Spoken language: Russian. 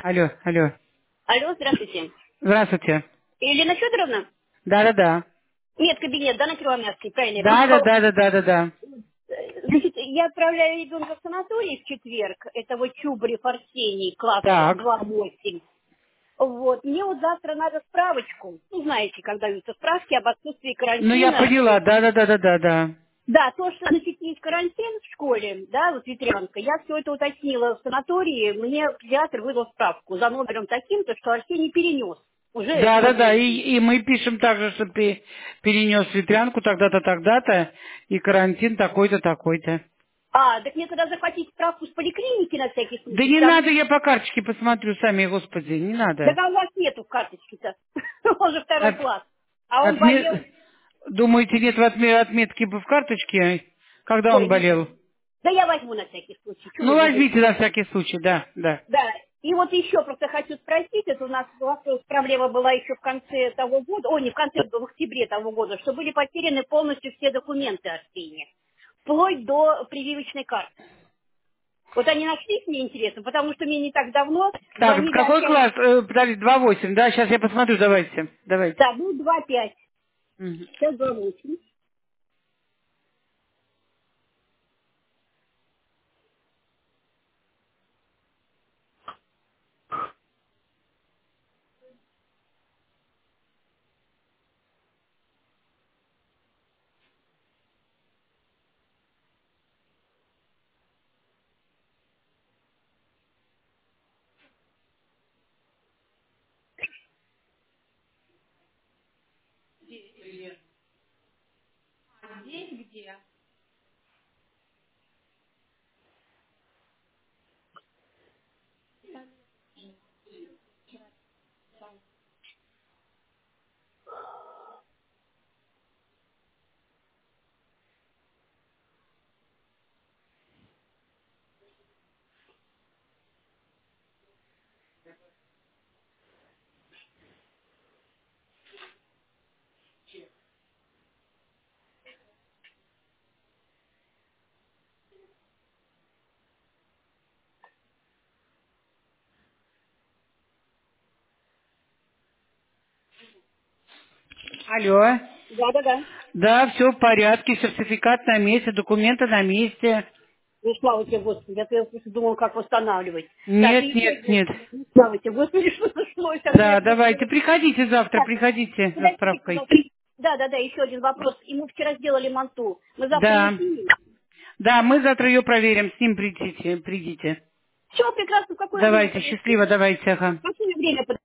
Алло, алло. Алло, здравствуйте. Здравствуйте. Елена Федоровна? Да-да-да. Нет, кабинет, да, на Кривомятской, правильно я попала. Да-да-да-да-да-да-да. Значит, я отправляю ребенка в санаторий в четверг. Это вот Чубарев Арсений, класс Так. 2-8. Вот. Мне вот завтра надо справочку. Ну, знаете, когда даются справки об отсутствии Ну, я карантина. поняла. Да-да-да-да-да-да. Да, то, что значит, есть карантин в школе, да, вот ветрянка, я все это уточнила в санатории, мне педиатр выдал справку за номером таким-то, что Арсений перенес. Уже Да-да-да. сегодня. И мы пишем также, что ты перенес ветрянку тогда-то, тогда-то, и карантин такой-то, такой-то. А, так мне тогда захватить справку с поликлиники на всякий Да случай, не потому надо, я по карточке посмотрю сами, господи, не да надо. а у вас нету карточки-то. Он же второй От- класс. А он болел. отме- Думаете, нет отметки в карточке, когда он Ой, болел? да я возьму на всякий случай. Чего Ну, вы будете? возьмите на всякий случай, да, да. Да. И вот еще просто хочу спросить, это у нас проблема была еще в конце того года, не в конце, в октябре того года, что были потеряны полностью все документы Арсения, вплоть до прививочной карты. Вот они нашлись, мне интересно, потому что мне не так давно Так, это звонили какой опять, класс? Подожди, 2,8, да? Сейчас я посмотрю, давайте. Давайте. да, был 2,5, Мгм. сейчас 2,8. Алло. Да-да-да. Да, все в порядке, сертификат на месте, документы на месте. Ну, слава тебе, Господи, я просто думала, как восстанавливать. Так, и Нет, еще нет, один. нет. Ну, слава тебе, Господи, что нашлось, а мне Да, вдруг... давайте, приходите завтра, Так, приходите за подождите, справкой. пожалуйста. Да-да-да, еще один вопрос. И мы вчера сделали манту. Мы завтра ее Да. снимем. Да, мы завтра ее проверим, с ним придите, придите. Все прекрасно, в какое время Давайте, подойти? счастливо, давайте, ага. В какое время подойти?